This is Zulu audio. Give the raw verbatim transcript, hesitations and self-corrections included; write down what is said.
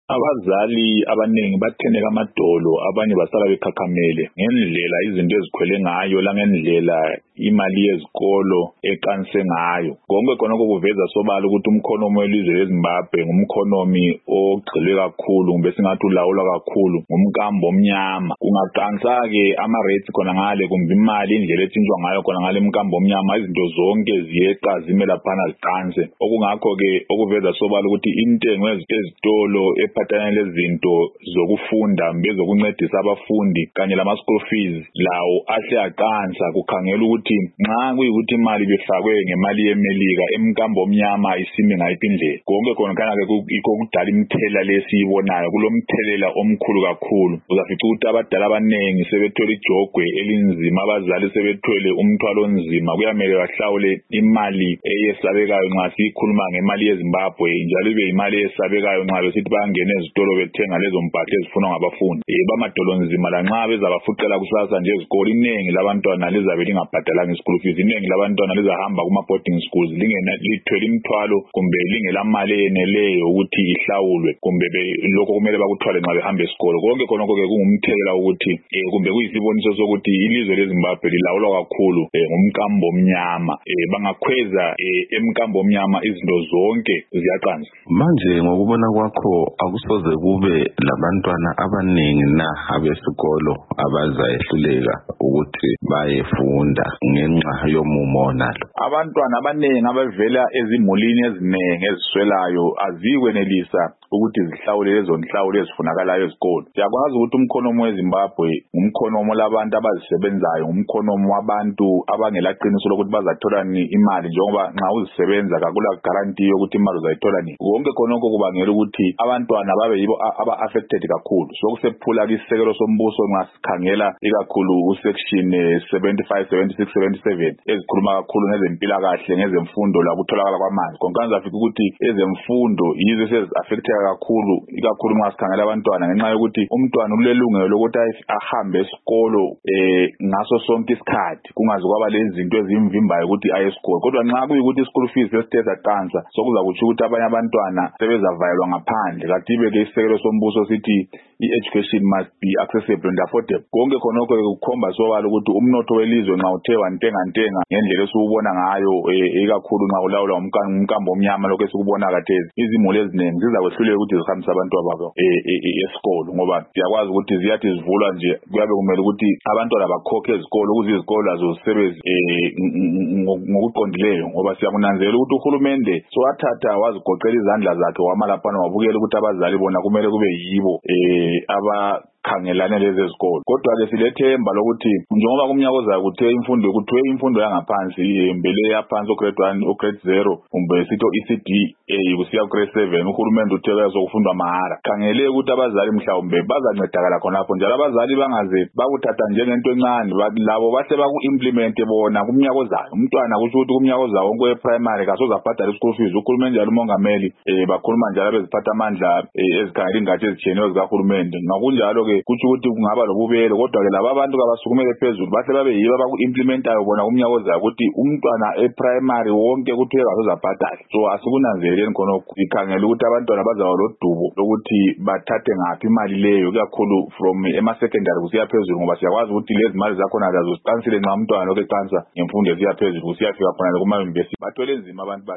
Abazali abaningi batheneka amadolo, abanye basala bekhakhamele ngendlela izinto ezikhwele ngayo la ngendlela imali yezikolo eqanise ngayo. Konke khonoko kuveza sobala ukuthi umkhonomi welizwe leZimbabwe ngumkhonomi ogxile kakhulu kumbe singathi ulawulwa kakhulu ngumkambo omnyama. Kungaqansa-ke ama-rates khona ngale kumbe imali indlela etshintshwa ngayo khona ngale mkambo omnyama, izinto zonke ziyeqa zime laphana ziqanse. Okungakho-ke okuveza sobala ukuthi intengo ezitolo ephathelene lezinto zokufunda mbe zokuncedisa abafundi kanye lama-school fees lawo ahle aqansa. Kukhangela ukuthi nxa kuyikuthi imali befakwe ngemali yemelika emkambo omnyama isimi ngayiphi indlela. Konke khona kana-ke yikho kudala imithelela lesiyibonayo, kulomthelela omkhulu kakhulu. Uzafica ukuthi abadala abaningi sebethwele ijogwe elinzima, abazali sebethwele umthwalo onzima. Kuyamele bahlawule imali eyesabekayo nxa siyikhuluma ngemali yeZimbabwe, njalo ibe imali eyesabekayo nxa besithi bayangena ezitolo bethenga lezo mpahla ezifunwa ngabafundi. E, bamadolo nzima lanxa bezabafuqela kusasa nje ezikolo, iningi labantwana lizabe lingabhadalanga ischool fees, iningi labantwana lizahamba kuma-boarding schools lingena lithwele imithwalo kumbe lingelamali eyeneleyo ukuthi ihlawulwe kumbe lokho kumele bakuthwale nxa behamba esikolo. Konke khonokho-ke kungumthelela ukuthi eh, kumbe kuyisiboniso sokuthi ilizwe leZimbabwe lilawulwa kakhulu eh, ngumkambo omnyama. Eh, bangakhweza eh, emkambo omnyama izinto zonke ziyaqansa. Manje ngokubona kwakho akusoze kube labantwana abaningi na abesikolo abazayehluleka ukuthi bayefunda ngenxa yomumo nalo? Abantwana abaningi abavela ezimulini ezinengi eziswelayo azikwenelisa ukuthi zihlawule lezo nhlawulo ezifunakalayo ezikolo. Siyakwazi ukuthi umkhonomo weZimbabwe ngumkhonomo labantu abazisebenzayo, ngumkhonomo wabantu abangelaqiniso lokuthi bazathola imali, njengoba nxa uzisebenza akula guarantee yokuthi imali uzayithola nini. Konke khonokho kubangela ukuthi abantwana babe yibo aba-affected kakhulu. Sokusephula isisekelo sombuso nxa sikhangela ikakhulu usection seventy-five, seventy-six, seventy-seven ezikhuluma kakhulu ngezempilakahle, ngezemfundo lakutholakala kwamanzi. Konke uzafika ukuthi ezemfundo yizo ezi-affected kakhulu, ikakhulu nxa sikhangela abantwana, ngenxa yokuthi umntwana ulelungelo lokuthi ahambe esikolo eh ngaso sonke isikhathi kungaze kwaba lezi zinto ezimvimbayo ukuthi aye esikolo. Kodwa nxa kuyikuthi school fees sesithe saqansa, sokuzakutsho ukuthi abanye abantwana sebezavayelwa ngaphandle. Kanti ke isisekelo sombuso sithi i-education must be accessible and affordable. Konke khonokho kukhomba sobala ukuthi umnotho welizwe nxa uthe wantenga ntenga ngendlela esiwubona ngayo ikakhulu nxa ulawulwa umkambo omnyama, lokho esikubona khathesi, izimuli eziningi zizakwehluleka ukuthi zihambise abantwana babo esikolo, ngoba siyakwazi ukuthi ziyathi zivulwa nje kuyabe kumele ukuthi abantwana bakhokhe ezikolo ukuze izikolo lazo zisebenze ngokuqondileyo, ngoba siyakunanzelela ukuthi uhulumende sowathatha wazigoqela izandla zakhe wama laphana wabukela ukuthi abazali bona kumele kube yibo eh aba khangelane lezi ezikolo. Kodwa ke silethemba lokuthi njengoba kumnyaka ozayo kuthe imfundo kuthiwe imfundo yangaphansi imbele yaphansi grade one grade zero kumbe sitho E C D A kusiya grade seven, uhulumende utheka zokufundwa mahara. Khangele ukuthi abazali mhlawumbe bazancedakala khonapho, njalo abazali bangaze bakuthatha njengento encane, labo bahle baku-implement bona kumnyaka ozayo. Umntwana kusho ukuthi kumnyaka ozayo wonke we-primary kasozabhadala ischool fees. Uhulumende njalo umongameli eh bakhuluma njalo beziphatha amandla ezikhangela ingathi ezitshiyeneyo zikahulumende. Ngakunjalo kuthi ukuthi kungaba lobubelo, kodwa ke laba abantu abasukumele phezulu bahle babe yibo abaku-implementayo bona kumnyaka ozayo ukuthi umntwana e-primary wonke kuthiwe bazozabhadala. So asikunanzeleleni khonokho, sikhangela ukuthi abantwana bazaba lodubo lokuthi bathathe ngaphi imali leyo, kakhulu from ema-secondary kusiya phezulu, ngoba siyakwazi ukuthi lezi mali zakhona lazo ziqansile nxa umntwana lokhu eqansa ngemfundo esiya phezulu kusiyafika khona kuma-university. Bathwele nzima abantu.